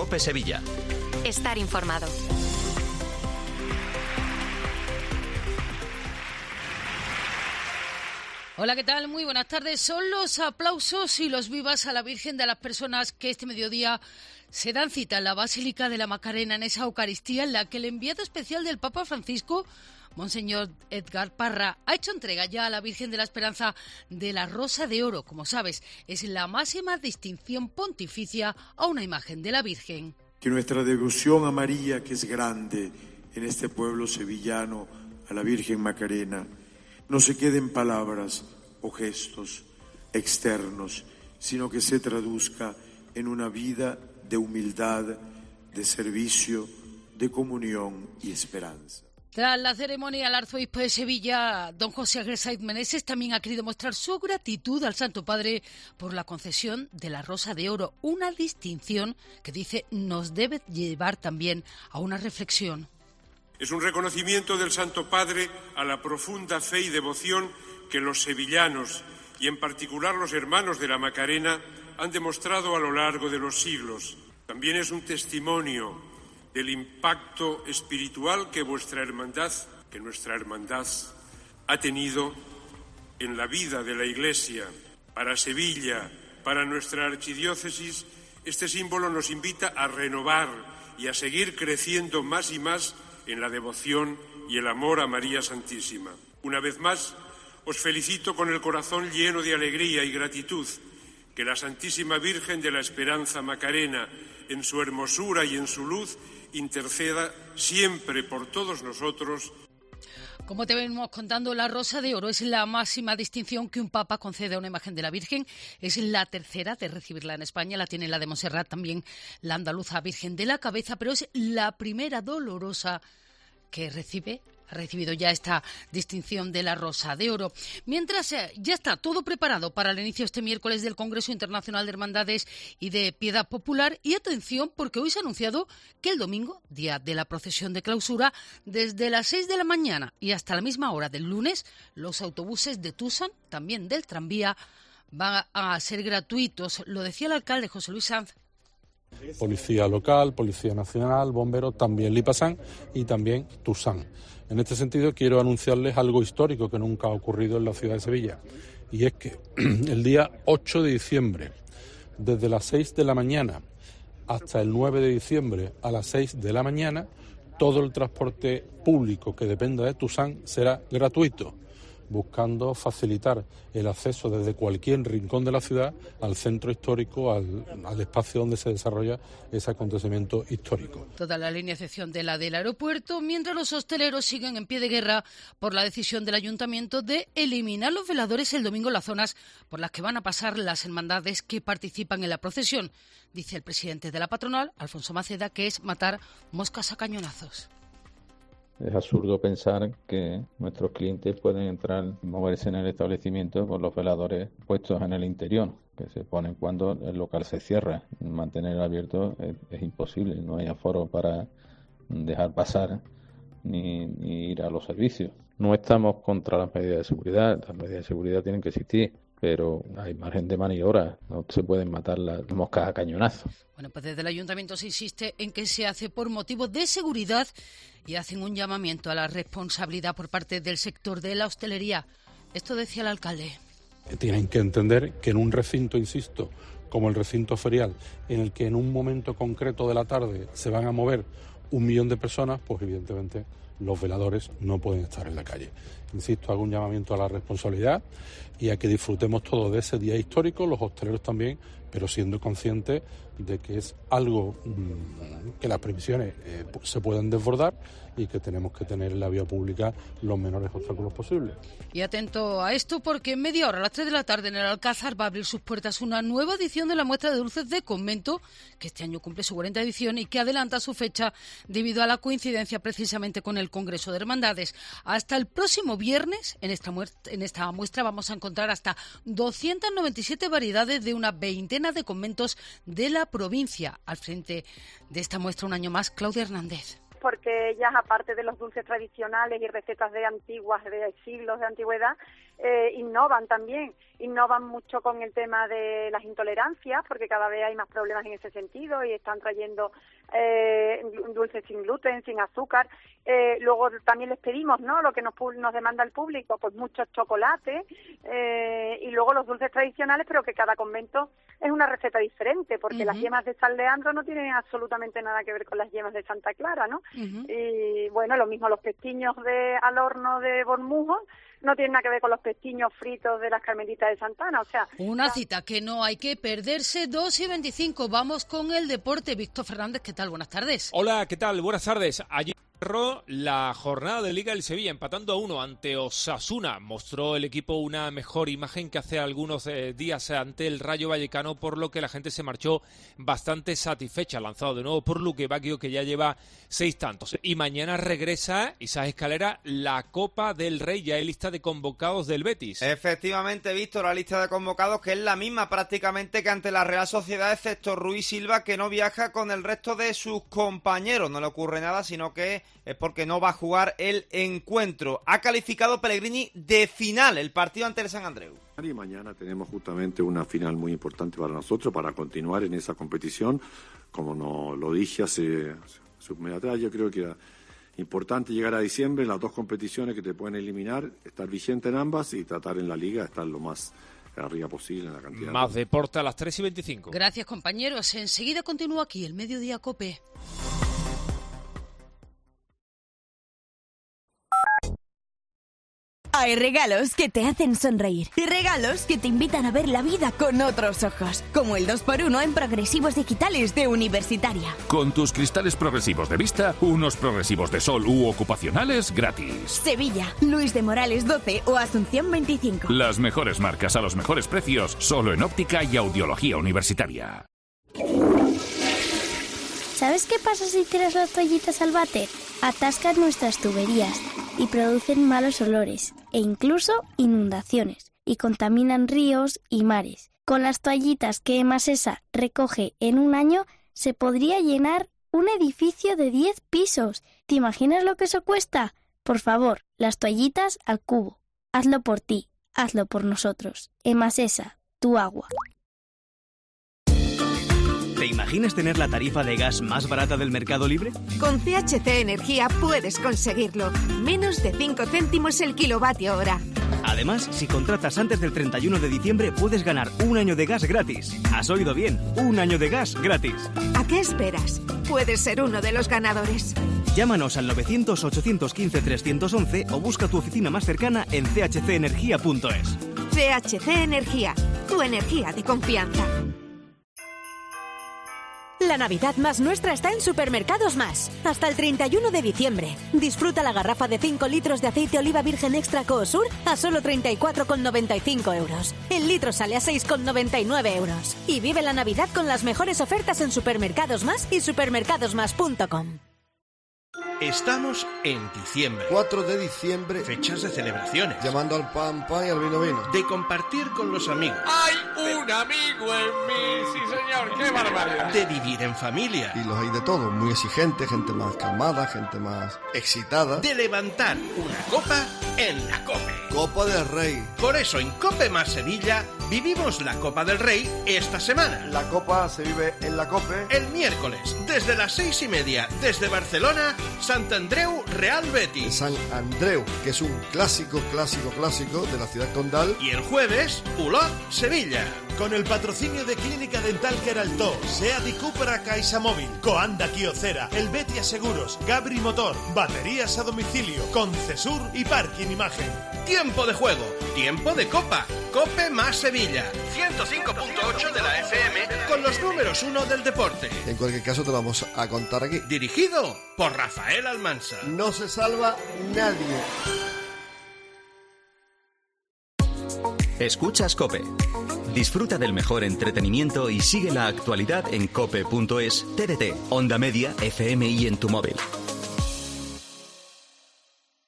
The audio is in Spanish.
COPE Sevilla. Estar informado. Hola, ¿qué tal? Muy buenas tardes. Son los aplausos y los vivas a la Virgen de las personas que este mediodía se dan cita en la Basílica de la Macarena, en esa Eucaristía en la que el enviado especial del Papa Francisco, Monseñor Edgar Parra, ha hecho entrega ya a la Virgen de la Esperanza de la Rosa de Oro. Como sabes, es la máxima distinción pontificia a una imagen de la Virgen. Que nuestra devoción a María, que es grande en este pueblo sevillano, a la Virgen Macarena, no se quede en palabras o gestos externos, sino que se traduzca en una vida de humildad, de servicio, de comunión y esperanza. Tras la ceremonia, el arzobispo de Sevilla, don José Ángel Saiz Meneses, también ha querido mostrar su gratitud al Santo Padre por la concesión de la Rosa de Oro, una distinción que dice nos debe llevar también a una reflexión. Es un reconocimiento del Santo Padre a la profunda fe y devoción que los sevillanos, y en particular los hermanos de la Macarena, han demostrado a lo largo de los siglos. También es un testimonio del impacto espiritual que nuestra hermandad ha tenido en la vida de la Iglesia. Para Sevilla, para nuestra archidiócesis, este símbolo nos invita a renovar y a seguir creciendo más y más en la devoción y el amor a María Santísima. Una vez más, os felicito con el corazón lleno de alegría y gratitud. Que la Santísima Virgen de la Esperanza Macarena, en su hermosura y en su luz, interceda siempre por todos nosotros. Como te venimos contando, la Rosa de Oro es la máxima distinción que un papa concede a una imagen de la Virgen. Es la tercera de recibirla en España. La tiene la de Montserrat, también la andaluza Virgen de la Cabeza, pero es la primera dolorosa que ha recibido ya esta distinción de la Rosa de Oro. Mientras ya está todo preparado para el inicio este miércoles del Congreso Internacional de Hermandades y de Piedad Popular. Y atención, porque hoy se ha anunciado que el domingo, día de la procesión de clausura, desde las 6 de la mañana y hasta la misma hora del lunes, los autobuses de Tusan, también del tranvía, van a ser gratuitos. Lo decía el alcalde José Luis Sanz. Policía local, Policía Nacional, bomberos, también Lipasan y también Tusan. En este sentido quiero anunciarles algo histórico que nunca ha ocurrido en la ciudad de Sevilla, y es que el día 8 de diciembre, desde las 6 de la mañana hasta el 9 de diciembre a las 6 de la mañana, todo el transporte público que dependa de Tusan será gratuito, buscando facilitar el acceso desde cualquier rincón de la ciudad al centro histórico, al espacio donde se desarrolla ese acontecimiento histórico. Toda la línea, excepción de la del aeropuerto, mientras los hosteleros siguen en pie de guerra por la decisión del ayuntamiento de eliminar los veladores el domingo en las zonas por las que van a pasar las hermandades que participan en la procesión. Dice el presidente de la patronal, Alfonso Maceda, que es matar moscas a cañonazos. Es absurdo pensar que nuestros clientes pueden entrar, moverse en el establecimiento con los veladores puestos en el interior, que se ponen cuando el local se cierra. Mantener abierto es imposible, no hay aforo para dejar pasar ni ir a los servicios. No estamos contra las medidas de seguridad tienen que existir, pero hay margen de maniobra, no se pueden matar las moscas a cañonazo. Bueno, pues desde el ayuntamiento se insiste en que se hace por motivos de seguridad y hacen un llamamiento a la responsabilidad por parte del sector de la hostelería. Esto decía el alcalde. Tienen que entender que en un recinto, insisto, como el recinto ferial, en el que en un momento concreto de la tarde se van a mover 1 millón de personas, pues evidentemente los veladores no pueden estar en la calle. Insisto, hago un llamamiento a la responsabilidad y a que disfrutemos todos de ese día histórico, los hosteleros también, pero siendo conscientes de que es algo que las previsiones se pueden desbordar y que tenemos que tener en la vía pública los menores obstáculos posibles. Y atento a esto, porque en media hora, a las 3 de la tarde, en el Alcázar va a abrir sus puertas una nueva edición de la muestra de dulces de Convento, que este año cumple su 40ª edición y que adelanta su fecha debido a la coincidencia precisamente con el Congreso de Hermandades. Hasta el próximo viernes, en esta muestra vamos a encontrar hasta 297 variedades de una veintena de conventos de la provincia. Al frente de esta muestra, un año más, Claudia Hernández. Porque ellas, aparte de los dulces tradicionales y recetas de antiguas, de siglos de antigüedad, innovan también. Innovan mucho con el tema de las intolerancias, porque cada vez hay más problemas en ese sentido y están trayendo dulces sin gluten, sin azúcar. Luego también les pedimos, ¿no?, lo que nos demanda el público, pues muchos chocolates y luego los dulces tradicionales, pero que cada convento es una receta diferente, porque las yemas de San Leandro no tienen absolutamente nada que ver con las yemas de Santa Clara, ¿no? Y bueno, lo mismo los pestiños al horno de Bormujos no tienen nada que ver con los pestiños fritos de las Carmelitas de Santana, o sea... Una cita que no hay que perderse, 2:25. Vamos con el deporte. Víctor Fernández, ¿qué tal? Buenas tardes. Hola, ¿qué tal? Buenas tardes. Ayer cerró la jornada de Liga del Sevilla, empatando a 1 ante Osasuna. Mostró el equipo una mejor imagen que hace algunos días ante el Rayo Vallecano, por lo que la gente se marchó bastante satisfecha. Lanzado de nuevo por Luque Bacchio, que ya lleva 6 tantos. Y mañana regresa Isaac Escalera, la Copa del Rey. Ya hay lista de convocados del Betis. Efectivamente, Víctor, la lista de convocados, que es la misma prácticamente que ante la Real Sociedad, excepto Ruiz Silva, que no viaja con el resto de sus compañeros. No le ocurre nada, sino que es porque no va a jugar el encuentro. Ha calificado Pellegrini de final el partido ante el San Andreu. Y mañana tenemos justamente una final muy importante para nosotros, para continuar en esa competición. Como no lo dije hace un mes atrás, yo creo que era importante llegar a diciembre en las 2 competiciones que te pueden eliminar, estar vigente en ambas y tratar en la Liga estar lo más arriba posible en la cantidad. Más deporte a las 3:25. Gracias, compañeros. Enseguida continúa aquí el Mediodía COPE. Hay regalos que te hacen sonreír y regalos que te invitan a ver la vida con otros ojos, como el 2x1 en progresivos digitales de Universitaria. Con tus cristales progresivos de vista, unos progresivos de sol u ocupacionales gratis. Sevilla, Luis de Morales 12 o Asunción 25. Las mejores marcas a los mejores precios, solo en óptica y audiología universitaria. ¿Sabes qué pasa si tiras las toallitas al váter? Atascan nuestras tuberías y producen malos olores e incluso inundaciones y contaminan ríos y mares. Con las toallitas que Emasesa recoge en un año se podría llenar un edificio de 10 pisos. ¿Te imaginas lo que eso cuesta? Por favor, las toallitas al cubo. Hazlo por ti, hazlo por nosotros. Emasesa, tu agua. ¿Te imaginas tener la tarifa de gas más barata del mercado libre? Con CHC Energía puedes conseguirlo. Menos de 5 céntimos el kilovatio hora. Además, si contratas antes del 31 de diciembre, puedes ganar un año de gas gratis. ¿Has oído bien? Un año de gas gratis. ¿A qué esperas? Puedes ser uno de los ganadores. Llámanos al 900-815-311 o busca tu oficina más cercana en chcenergia.es. CHC Energía, tu energía de confianza. La Navidad más nuestra está en Supermercados Más. Hasta el 31 de diciembre. Disfruta la garrafa de 5 litros de aceite oliva virgen extra Coosur a solo 34,95 euros. El litro sale a 6,99 euros. Y vive la Navidad con las mejores ofertas en Supermercados Más y supermercadosmás.com. Estamos en diciembre. 4 de diciembre. Fechas de celebraciones. Llamando al pan y al vino. De compartir con los amigos. ¡Hay un amigo en mí! ¡Sí, señor! ¡Qué barbaridad! De vivir en familia. Y los hay de todo. Muy exigentes, gente más calmada, gente más excitada. De levantar una copa en la COPE. Copa del Rey. Por eso en COPE más Sevilla vivimos la Copa del Rey esta semana. La Copa se vive en la COPE. El miércoles, desde las 6:30, desde Barcelona, Sant Andreu Real Betis. San Andreu, que es un clásico de la ciudad condal. Y el jueves, Olot, Sevilla. Con el patrocinio de Clínica Dental Queraltó, Seat y Cupra Caixa Móvil, Coanda Quiocera, Helvetia Seguros, Gabri Motor, baterías a domicilio, Concesur y Parking Imagen. Tiempo de juego, tiempo de copa. COPE más Sevilla, 105.8 de la FM, con los números 1 del deporte. En cualquier caso te vamos a contar aquí. Dirigido por Rafael Almansa. No se salva nadie. Escuchas COPE. Disfruta del mejor entretenimiento y sigue la actualidad en cope.es, TDT, Onda Media, FM y en tu móvil.